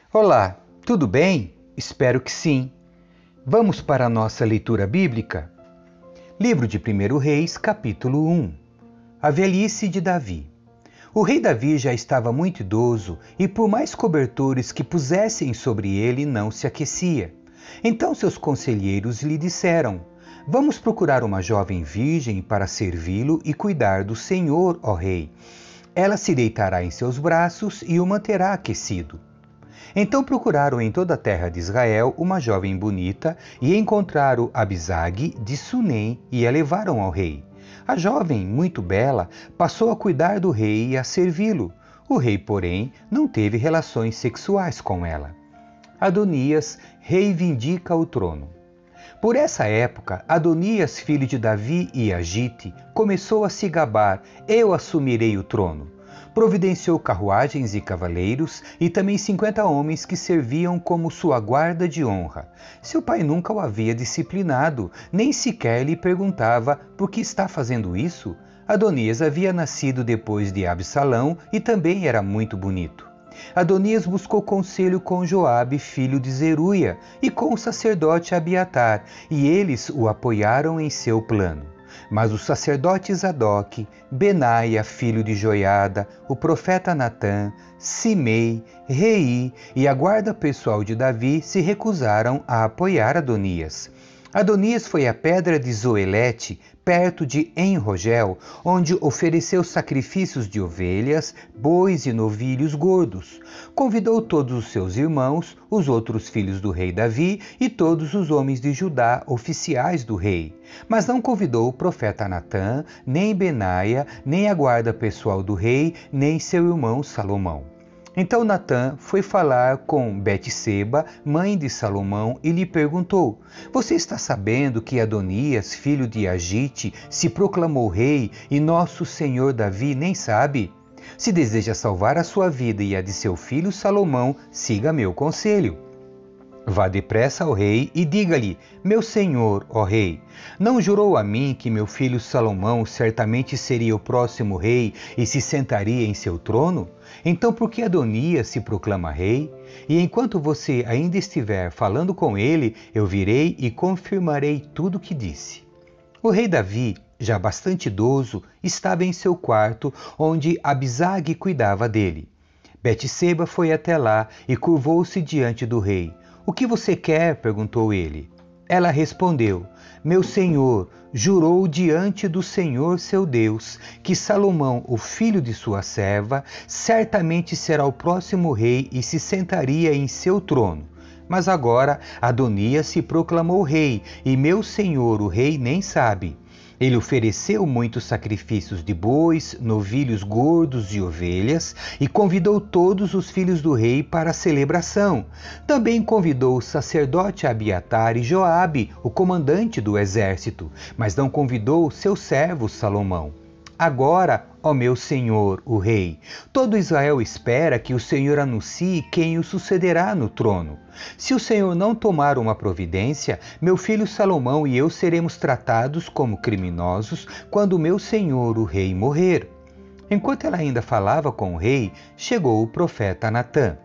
Olá, tudo bem? Espero que sim. Vamos para a nossa leitura bíblica? Livro de 1 Reis, capítulo 1. A velhice de Davi. O rei Davi já estava muito idoso e por mais cobertores que pusessem sobre ele não se aquecia. Então seus conselheiros lhe disseram: Vamos procurar uma jovem virgem para servi-lo e cuidar do Senhor, ó rei. Ela se deitará em seus braços e o manterá aquecido. Então procuraram em toda a terra de Israel uma jovem bonita e encontraram Abisag de Sunem e a levaram ao rei. A jovem, muito bela, passou a cuidar do rei e a servi-lo. O rei, porém, não teve relações sexuais com ela. Adonias reivindica o trono. Por essa época, Adonias, filho de Davi e Agite, começou a se gabar: eu assumirei o trono. Providenciou carruagens e cavaleiros e também 50 homens que serviam como sua guarda de honra. Seu pai nunca o havia disciplinado, nem sequer lhe perguntava: por que está fazendo isso? Adonias havia nascido depois de Absalão e também era muito bonito. Adonias buscou conselho com Joabe, filho de Zeruia, e com o sacerdote Abiatar, e eles o apoiaram em seu plano. Mas os sacerdotes Zadok, Benaia, filho de Joiada, o profeta Natã, Simei, Rei e a guarda pessoal de Davi se recusaram a apoiar Adonias. Adonias foi à pedra de Zoelete, perto de En-Rogel, onde ofereceu sacrifícios de ovelhas, bois e novilhos gordos. Convidou todos os seus irmãos, os outros filhos do rei Davi e todos os homens de Judá, oficiais do rei. Mas não convidou o profeta Natã, nem Benaia, nem a guarda pessoal do rei, nem seu irmão Salomão. Então Natã foi falar com Betseba, mãe de Salomão, e lhe perguntou: Você está sabendo que Adonias, filho de Agite, se proclamou rei e nosso senhor Davi nem sabe? Se deseja salvar a sua vida e a de seu filho Salomão, siga meu conselho. Vá depressa ao rei e diga-lhe: Meu senhor, ó rei, não jurou a mim que meu filho Salomão certamente seria o próximo rei e se sentaria em seu trono? Então por que Adonias se proclama rei? E enquanto você ainda estiver falando com ele, eu virei e confirmarei tudo o que disse. O rei Davi, já bastante idoso, estava em seu quarto, onde Abisag cuidava dele. Betseba foi até lá e curvou-se diante do rei. O que você quer? Perguntou ele. Ela respondeu: Meu senhor jurou diante do Senhor seu Deus que Salomão, o filho de sua serva, certamente será o próximo rei e se sentaria em seu trono. Mas agora Adonias se proclamou rei e meu senhor, o rei, nem sabe. Ele ofereceu muitos sacrifícios de bois, novilhos gordos e ovelhas e convidou todos os filhos do rei para a celebração. Também convidou o sacerdote Abiatar e Joabe, o comandante do exército, mas não convidou seu servo Salomão. Agora, ó meu senhor, o rei, todo Israel espera que o Senhor anuncie quem o sucederá no trono. Se o Senhor não tomar uma providência, meu filho Salomão e eu seremos tratados como criminosos quando meu senhor, o rei, morrer. Enquanto ela ainda falava com o rei, chegou o profeta Natã.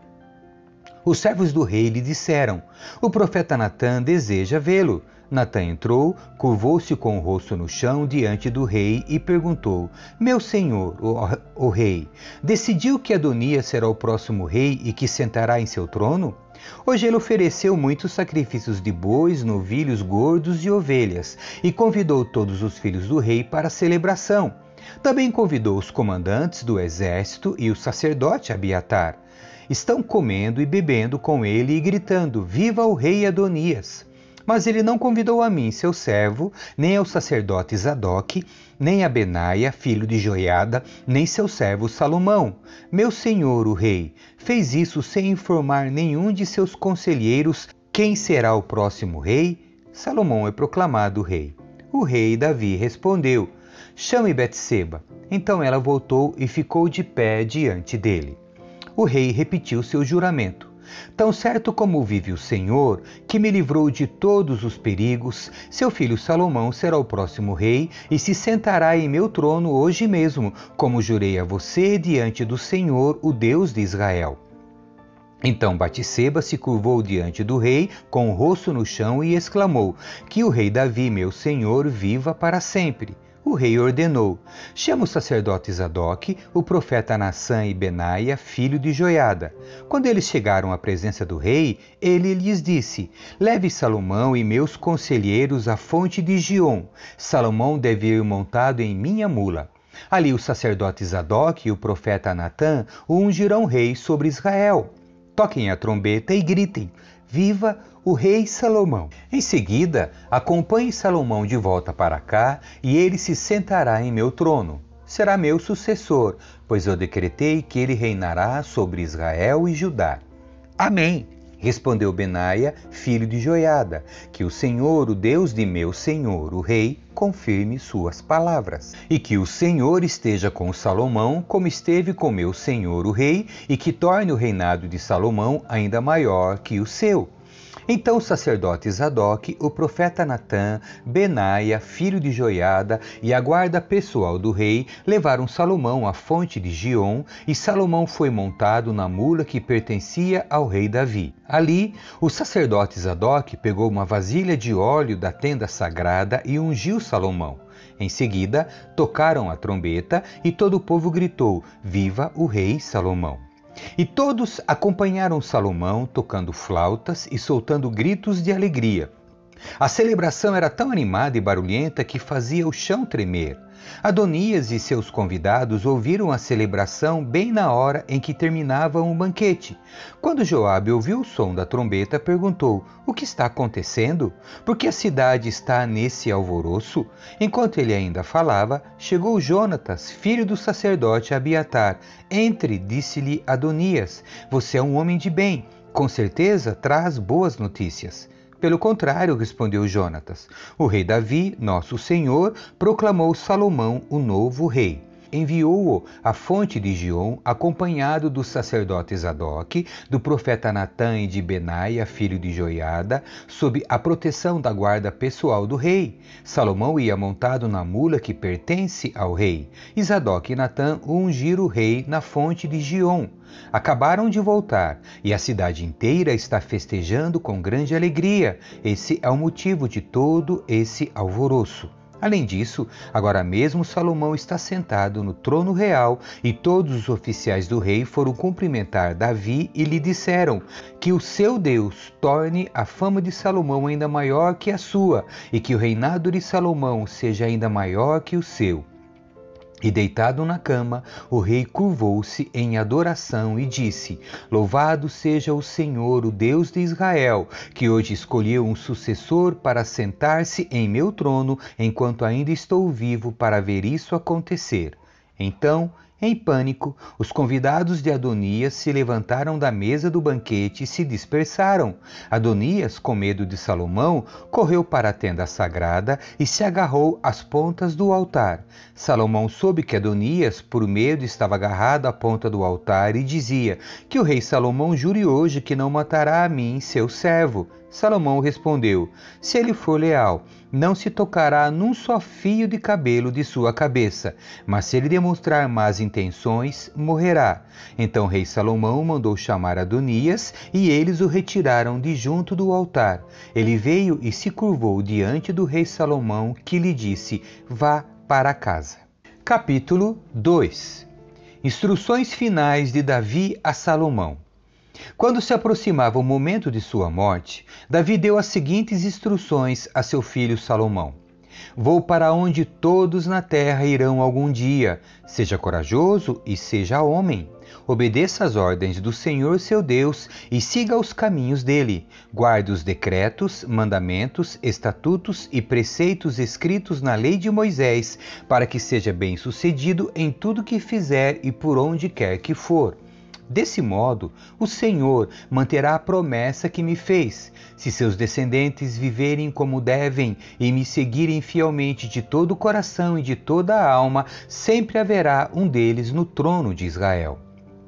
Os servos do rei lhe disseram: O profeta Natã deseja vê-lo. Natã entrou, curvou-se com o rosto no chão diante do rei e perguntou: Meu senhor, o rei, decidiu que Adonias será o próximo rei e que sentará em seu trono? Hoje ele ofereceu muitos sacrifícios de bois, novilhos gordos e ovelhas e convidou todos os filhos do rei para a celebração. Também convidou os comandantes do exército e o sacerdote Abiatar. Estão comendo e bebendo com ele e gritando: Viva o rei Adonias! Mas ele não convidou a mim, seu servo, nem ao sacerdote Zadok, nem a Benaia, filho de Joiada, nem seu servo Salomão. Meu senhor, o rei, fez isso sem informar nenhum de seus conselheiros quem será o próximo rei? Salomão é proclamado rei. O rei Davi respondeu: Chame Betseba. Então ela voltou e ficou de pé diante dele. O rei repetiu seu juramento. Tão certo como vive o Senhor, que me livrou de todos os perigos, seu filho Salomão será o próximo rei e se sentará em meu trono hoje mesmo, como jurei a você diante do Senhor, o Deus de Israel. Então Batseba se curvou diante do rei, com o rosto no chão, e exclamou: Que o rei Davi, meu senhor, viva para sempre. O rei ordenou: Chama o sacerdote Zadok, o profeta Nassã e Benaia, filho de Joiada. Quando eles chegaram à presença do rei, ele lhes disse: Leve Salomão e meus conselheiros à fonte de Giom. Salomão deve ir montado em minha mula. Ali o sacerdote Zadok e o profeta Natã o ungirão rei sobre Israel. Toquem a trombeta e gritem: Viva o rei Salomão! Em seguida, acompanhe Salomão de volta para cá e ele se sentará em meu trono. Será meu sucessor, pois eu decretei que ele reinará sobre Israel e Judá. Amém! Respondeu Benaia, filho de Joiada, que o Senhor, o Deus de meu senhor, o rei, confirme suas palavras. E que o Senhor esteja com Salomão, como esteve com meu senhor, o rei, e que torne o reinado de Salomão ainda maior que o seu. Então o sacerdote Zadok, o profeta Natã, Benaia, filho de Joiada, e a guarda pessoal do rei levaram Salomão à fonte de Giom, e Salomão foi montado na mula que pertencia ao rei Davi. Ali, o sacerdote Zadok pegou uma vasilha de óleo da tenda sagrada e ungiu Salomão. Em seguida, tocaram a trombeta e todo o povo gritou: Viva o rei Salomão! E todos acompanharam Salomão, tocando flautas e soltando gritos de alegria. A celebração era tão animada e barulhenta que fazia o chão tremer. Adonias e seus convidados ouviram a celebração bem na hora em que terminavam o banquete. Quando Joabe ouviu o som da trombeta, perguntou: O que está acontecendo? Por que a cidade está nesse alvoroço? Enquanto ele ainda falava, chegou Jonatas, filho do sacerdote Abiatar. Entre, disse-lhe Adonias, você é um homem de bem, com certeza traz boas notícias. Pelo contrário, respondeu Jonatas, o rei Davi, nosso senhor, proclamou Salomão o novo rei. Enviou-o à fonte de Giom, acompanhado do sacerdote Zadok, do profeta Natã e de Benaia, filho de Joiada, sob a proteção da guarda pessoal do rei. Salomão ia montado na mula que pertence ao rei. E Zadok e Natã ungiram o rei na fonte de Giom. Acabaram de voltar, e a cidade inteira está festejando com grande alegria. Esse é o motivo de todo esse alvoroço. Além disso, agora mesmo Salomão está sentado no trono real e todos os oficiais do rei foram cumprimentar Davi e lhe disseram que o seu Deus torne a fama de Salomão ainda maior que a sua e que o reinado de Salomão seja ainda maior que o seu. E deitado na cama, o rei curvou-se em adoração e disse: Louvado seja o Senhor, o Deus de Israel, que hoje escolheu um sucessor para sentar-se em meu trono, enquanto ainda estou vivo para ver isso acontecer. Então, em pânico, os convidados de Adonias se levantaram da mesa do banquete e se dispersaram. Adonias, com medo de Salomão, correu para a tenda sagrada e se agarrou às pontas do altar. Salomão soube que Adonias, por medo, estava agarrado à ponta do altar e dizia: Que o rei Salomão jure hoje que não matará a mim, seu servo. Salomão respondeu: Se ele for leal, não se tocará num só fio de cabelo de sua cabeça, mas se ele demonstrar más intenções, morrerá. Então o rei Salomão mandou chamar Adonias e eles o retiraram de junto do altar. Ele veio e se curvou diante do rei Salomão, que lhe disse: Vá para casa. Capítulo 2. Instruções finais de Davi a Salomão. Quando se aproximava o momento de sua morte, Davi deu as seguintes instruções a seu filho Salomão: Vou para onde todos na terra irão algum dia. Seja corajoso e seja homem. Obedeça às ordens do Senhor seu Deus e siga os caminhos dele. Guarde os decretos, mandamentos, estatutos e preceitos escritos na lei de Moisés, para que seja bem-sucedido em tudo que fizer e por onde quer que for. Desse modo, o Senhor manterá a promessa que me fez. Se seus descendentes viverem como devem e me seguirem fielmente de todo o coração e de toda a alma, sempre haverá um deles no trono de Israel.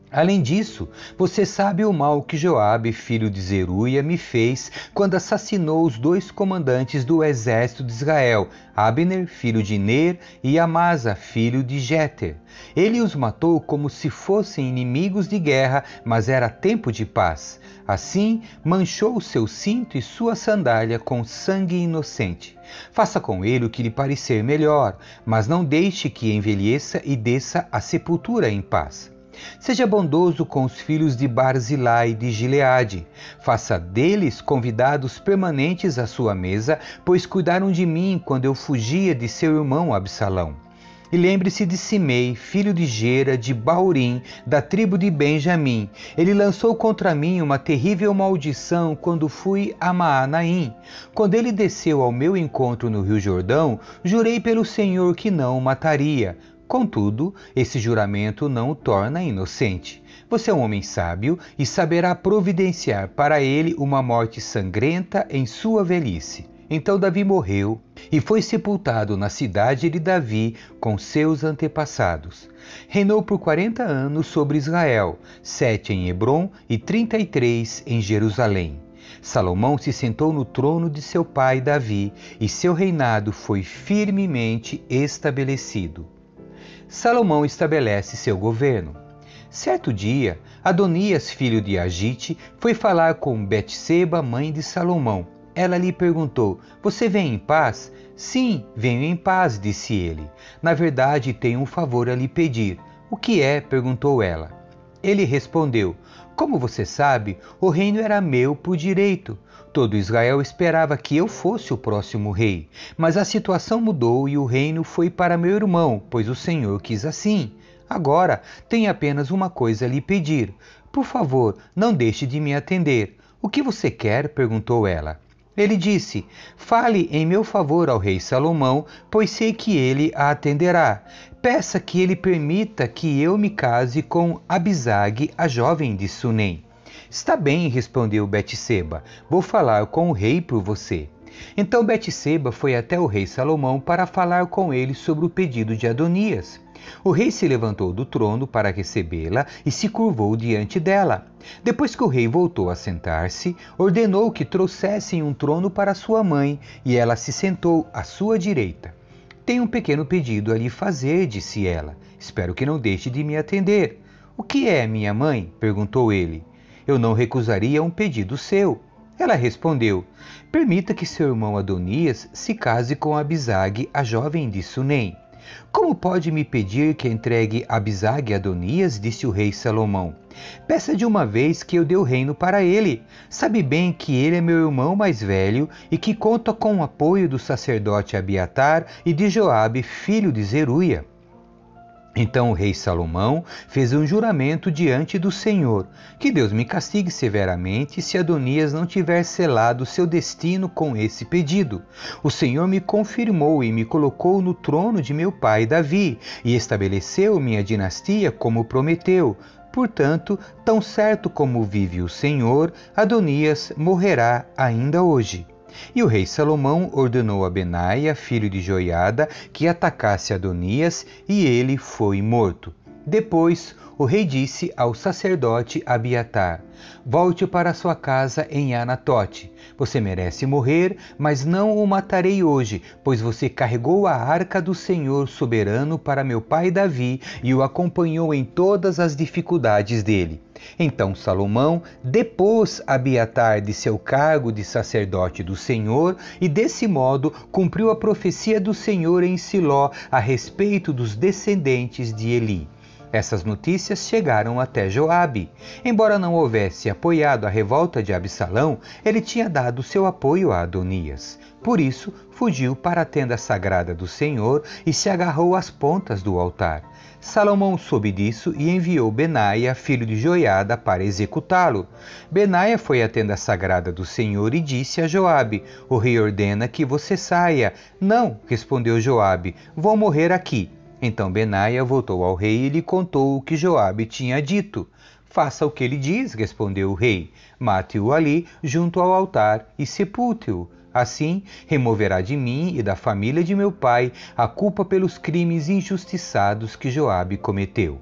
Além disso, você sabe o mal que Joabe, filho de Zeruia, me fez quando assassinou os 2 comandantes do exército de Israel, Abner, filho de Ner, e Amasa, filho de Jeter. Ele os matou como se fossem inimigos de guerra, mas era tempo de paz. Assim, manchou seu cinto e sua sandália com sangue inocente. Faça com ele o que lhe parecer melhor, mas não deixe que envelheça e desça à sepultura em paz. Seja bondoso com os filhos de Barzilai de Gileade. Faça deles convidados permanentes à sua mesa, pois cuidaram de mim quando eu fugia de seu irmão Absalão. E lembre-se de Simei, filho de Gera, de Baurim, da tribo de Benjamim. Ele lançou contra mim uma terrível maldição quando fui a Maanaim. Quando ele desceu ao meu encontro no rio Jordão, jurei pelo Senhor que não o mataria. Contudo, esse juramento não o torna inocente. Você é um homem sábio e saberá providenciar para ele uma morte sangrenta em sua velhice. Então Davi morreu e foi sepultado na cidade de Davi com seus antepassados. Reinou por 40 anos sobre Israel, 7 em Hebrom e 33 em Jerusalém. Salomão se sentou no trono de seu pai Davi e seu reinado foi firmemente estabelecido. Salomão estabelece seu governo. Certo dia, Adonias, filho de Agite, foi falar com Betseba, mãe de Salomão. Ela lhe perguntou: "Você vem em paz?" "Sim, venho em paz", disse ele. "Na verdade, tenho um favor a lhe pedir." "O que é?" perguntou ela. Ele respondeu: "Como você sabe, o reino era meu por direito. Todo Israel esperava que eu fosse o próximo rei, mas a situação mudou e o reino foi para meu irmão, pois o Senhor quis assim. Agora tenho apenas uma coisa a lhe pedir. Por favor, não deixe de me atender." "O que você quer?" perguntou ela. Ele disse: "Fale em meu favor ao rei Salomão, pois sei que ele a atenderá. Peça que ele permita que eu me case com Abisag, a jovem de Sunem." "Está bem", respondeu Betseba, "vou falar com o rei por você." Então Betseba foi até o rei Salomão para falar com ele sobre o pedido de Adonias. O rei se levantou do trono para recebê-la e se curvou diante dela. Depois que o rei voltou a sentar-se, ordenou que trouxessem um trono para sua mãe, e ela se sentou à sua direita. "Tenho um pequeno pedido a lhe fazer", disse ela. "Espero que não deixe de me atender." "O que é, minha mãe?" perguntou ele. "Eu não recusaria um pedido seu." Ela respondeu: "Permita que seu irmão Adonias se case com Abisag, a jovem de Sunem." "Como pode me pedir que entregue Abisag a Adonias?" disse o rei Salomão. "Peça de uma vez que eu dê o reino para ele. Sabe bem que ele é meu irmão mais velho e que conta com o apoio do sacerdote Abiatar e de Joabe, filho de Zeruia." Então o rei Salomão fez um juramento diante do Senhor: "Que Deus me castigue severamente se Adonias não tiver selado seu destino com esse pedido. O Senhor me confirmou e me colocou no trono de meu pai Davi, e estabeleceu minha dinastia como prometeu. Portanto, tão certo como vive o Senhor, Adonias morrerá ainda hoje." E o rei Salomão ordenou a Benaia, filho de Joiada, que atacasse Adonias, e ele foi morto. Depois, o rei disse ao sacerdote Abiatar: "Volte para sua casa em Anatote. Você merece morrer, mas não o matarei hoje, pois você carregou a arca do Senhor soberano para meu pai Davi e o acompanhou em todas as dificuldades dele." Então Salomão depôs Abiatar de seu cargo de sacerdote do Senhor e, desse modo, cumpriu a profecia do Senhor em Siló a respeito dos descendentes de Eli. Essas notícias chegaram até Joabe. Embora não houvesse apoiado a revolta de Absalão, ele tinha dado seu apoio a Adonias. Por isso, fugiu para a tenda sagrada do Senhor e se agarrou às pontas do altar. Salomão soube disso e enviou Benaia, filho de Joiada, para executá-lo. Benaia foi à tenda sagrada do Senhor e disse a Joabe: "O rei ordena que você saia." "Não", respondeu Joabe, "vou morrer aqui." Então Benaia voltou ao rei e lhe contou o que Joabe tinha dito. "Faça o que ele diz", respondeu o rei. "Mate-o ali, junto ao altar, e sepulte-o. Assim, removerá de mim e da família de meu pai a culpa pelos crimes injustiçados que Joabe cometeu."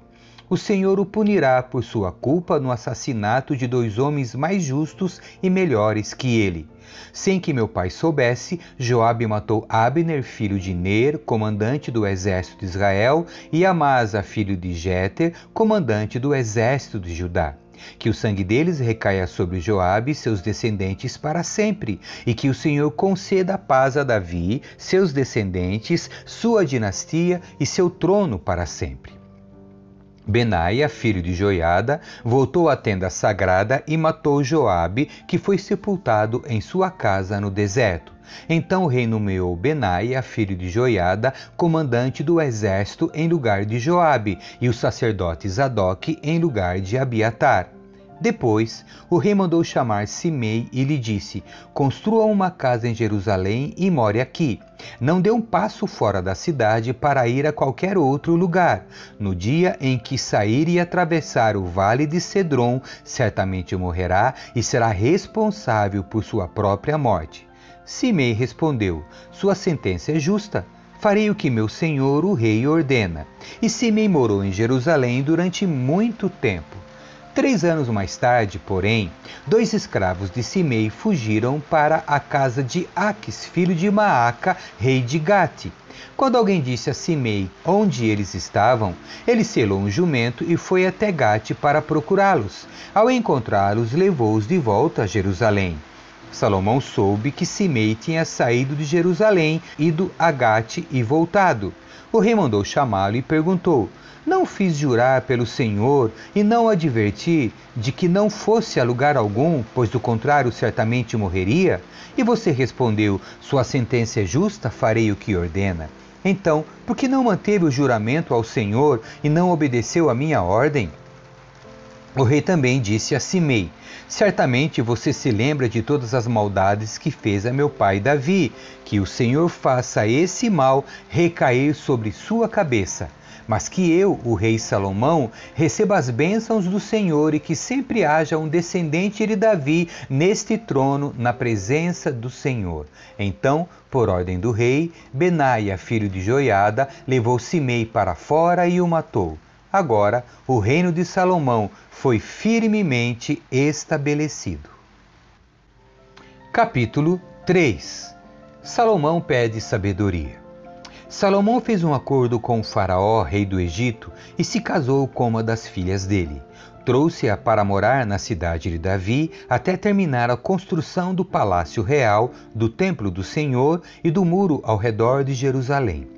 O Senhor o punirá por sua culpa no assassinato de 2 homens mais justos e melhores que ele. Sem que meu pai soubesse, Joabe matou Abner, filho de Ner, comandante do exército de Israel, e Amasa, filho de Jeter, comandante do exército de Judá. Que o sangue deles recaia sobre Joabe e seus descendentes para sempre, e que o Senhor conceda paz a Davi, seus descendentes, sua dinastia e seu trono para sempre. Benaia, filho de Joiada, voltou à tenda sagrada e matou Joabe, que foi sepultado em sua casa no deserto. Então o rei nomeou Benaia, filho de Joiada, comandante do exército em lugar de Joabe, e o sacerdote Zadoque em lugar de Abiatar. Depois, o rei mandou chamar Simei e lhe disse: construa uma casa em Jerusalém e more aqui. Não dê um passo fora da cidade para ir a qualquer outro lugar. No dia em que sair e atravessar o vale de Cedron, certamente morrerá e será responsável por sua própria morte. Simei respondeu: sua sentença é justa. Farei o que meu senhor, o rei, ordena. E Simei morou em Jerusalém durante muito tempo. 3 anos mais tarde, porém, 2 escravos de Simei fugiram para a casa de Aquis, filho de Maaca, rei de Gate. Quando alguém disse a Simei onde eles estavam, ele selou um jumento e foi até Gate para procurá-los. Ao encontrá-los, levou-os de volta a Jerusalém. Salomão soube que Simei tinha saído de Jerusalém, ido a Gate e voltado. O rei mandou chamá-lo e perguntou: não fiz jurar pelo Senhor e não o adverti de que não fosse a lugar algum, pois do contrário certamente morreria? E você respondeu: sua sentença é justa, farei o que ordena. Então, por que não manteve o juramento ao Senhor e não obedeceu a minha ordem? O rei também disse a Simei: certamente você se lembra de todas as maldades que fez a meu pai Davi, que o Senhor faça esse mal recair sobre sua cabeça. Mas que eu, o rei Salomão, receba as bênçãos do Senhor e que sempre haja um descendente de Davi neste trono, na presença do Senhor. Então, por ordem do rei, Benaia, filho de Joiada, levou Simei para fora e o matou. Agora, o reino de Salomão foi firmemente estabelecido. Capítulo 3. Salomão pede sabedoria. Salomão fez um acordo com o faraó, rei do Egito, e se casou com uma das filhas dele. Trouxe-a para morar na cidade de Davi até terminar a construção do palácio real, do templo do Senhor e do muro ao redor de Jerusalém.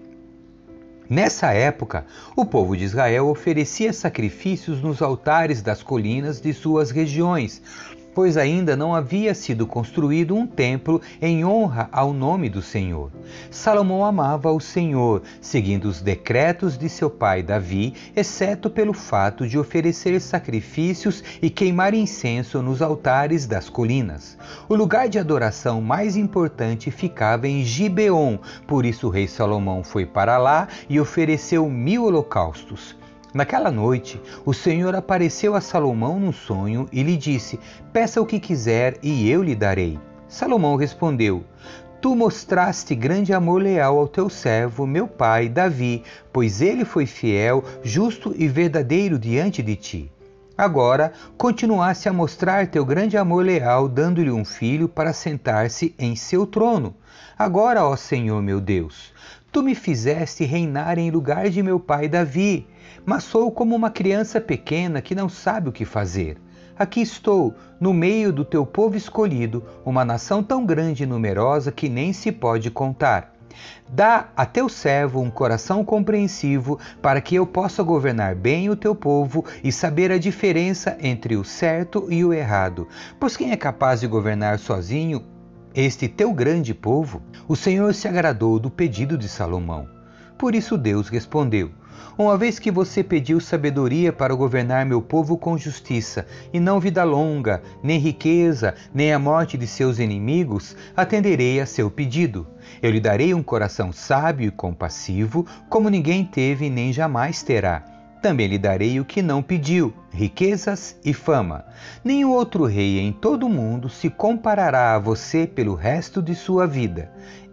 Nessa época, o povo de Israel oferecia sacrifícios nos altares das colinas de suas regiões, pois ainda não havia sido construído um templo em honra ao nome do Senhor. Salomão amava o Senhor, seguindo os decretos de seu pai Davi, exceto pelo fato de oferecer sacrifícios e queimar incenso nos altares das colinas. O lugar de adoração mais importante ficava em Gibeon, por isso o rei Salomão foi para lá e ofereceu 1000 holocaustos. Naquela noite, o Senhor apareceu a Salomão num sonho e lhe disse: peça o que quiser e eu lhe darei. Salomão respondeu: tu mostraste grande amor leal ao teu servo, meu pai, Davi, pois ele foi fiel, justo e verdadeiro diante de ti. Agora, continuaste a mostrar teu grande amor leal, dando-lhe um filho para sentar-se em seu trono. Agora, ó Senhor meu Deus, tu me fizeste reinar em lugar de meu pai Davi, mas sou como uma criança pequena que não sabe o que fazer. Aqui estou, no meio do teu povo escolhido, uma nação tão grande e numerosa que nem se pode contar. Dá a teu servo um coração compreensivo, para que eu possa governar bem o teu povo e saber a diferença entre o certo e o errado. Pois quem é capaz de governar sozinho este teu grande povo? O Senhor se agradou do pedido de Salomão. Por isso Deus respondeu: uma vez que você pediu sabedoria para governar meu povo com justiça, e não vida longa, nem riqueza, nem a morte de seus inimigos, atenderei a seu pedido. Eu lhe darei um coração sábio e compassivo, como ninguém teve nem jamais terá. Também lhe darei o que não pediu, riquezas e fama. Nenhum outro rei em todo o mundo se comparará a você pelo resto de sua vida.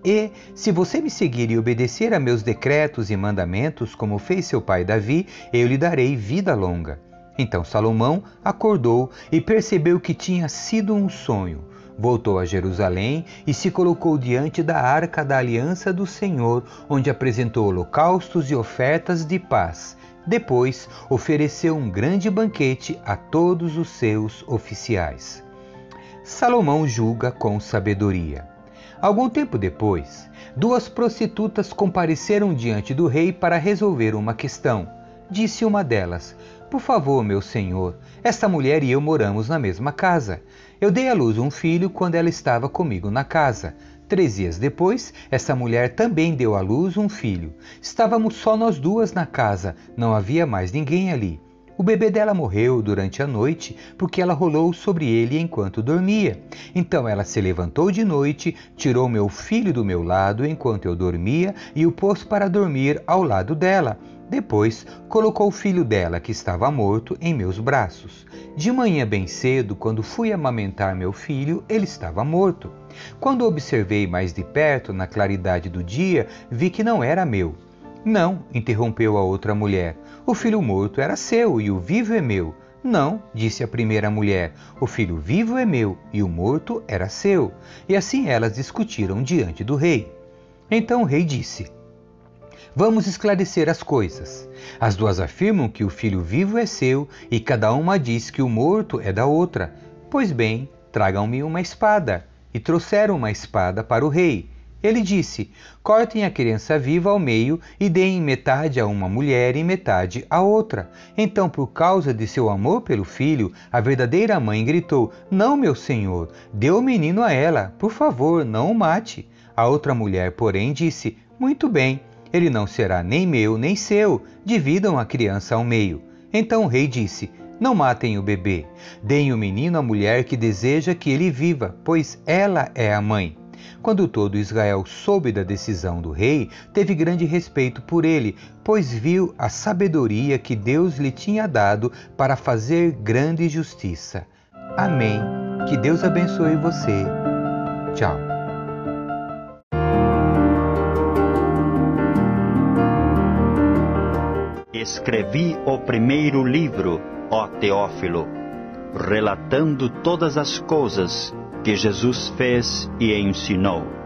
E, se você me seguir e obedecer a meus decretos e mandamentos, como fez seu pai Davi, eu lhe darei vida longa. Então Salomão acordou e percebeu que tinha sido um sonho. Voltou a Jerusalém e se colocou diante da arca da aliança do Senhor, onde apresentou holocaustos e ofertas de paz. Depois, ofereceu um grande banquete a todos os seus oficiais. Salomão julga com sabedoria. Algum tempo depois, 2 prostitutas compareceram diante do rei para resolver uma questão. Disse uma delas: por favor, meu senhor, esta mulher e eu moramos na mesma casa. Eu dei à luz um filho quando ela estava comigo na casa. 3 dias depois, essa mulher também deu à luz um filho. Estávamos só nós 2 na casa, não havia mais ninguém ali. O bebê dela morreu durante a noite porque ela rolou sobre ele enquanto dormia. Então ela se levantou de noite, tirou meu filho do meu lado enquanto eu dormia e o pôs para dormir ao lado dela. Depois, colocou o filho dela, que estava morto, em meus braços. De manhã bem cedo, quando fui amamentar meu filho, ele estava morto. Quando observei mais de perto, na claridade do dia, vi que não era meu. Não, interrompeu a outra mulher. O filho morto era seu e o vivo é meu. Não, disse a primeira mulher. O filho vivo é meu e o morto era seu. E assim elas discutiram diante do rei. Então o rei disse: vamos esclarecer as coisas. As 2 afirmam que o filho vivo é seu e cada uma diz que o morto é da outra. Pois bem, tragam-me uma espada. E trouxeram uma espada para o rei. Ele disse: cortem a criança viva ao meio e deem metade a uma mulher e metade a outra. Então, por causa de seu amor pelo filho, a verdadeira mãe gritou: não, meu senhor, dê o menino a ela, por favor, não o mate. A outra mulher, porém, disse: muito bem, ele não será nem meu nem seu, dividam a criança ao meio. Então o rei disse: não matem o bebê, deem o menino à mulher que deseja que ele viva, pois ela é a mãe. Quando todo Israel soube da decisão do rei, teve grande respeito por ele, pois viu a sabedoria que Deus lhe tinha dado para fazer grande justiça. Amém. Que Deus abençoe você. Tchau. Escrevi o primeiro livro, ó Teófilo, relatando todas as coisas que Jesus fez e ensinou,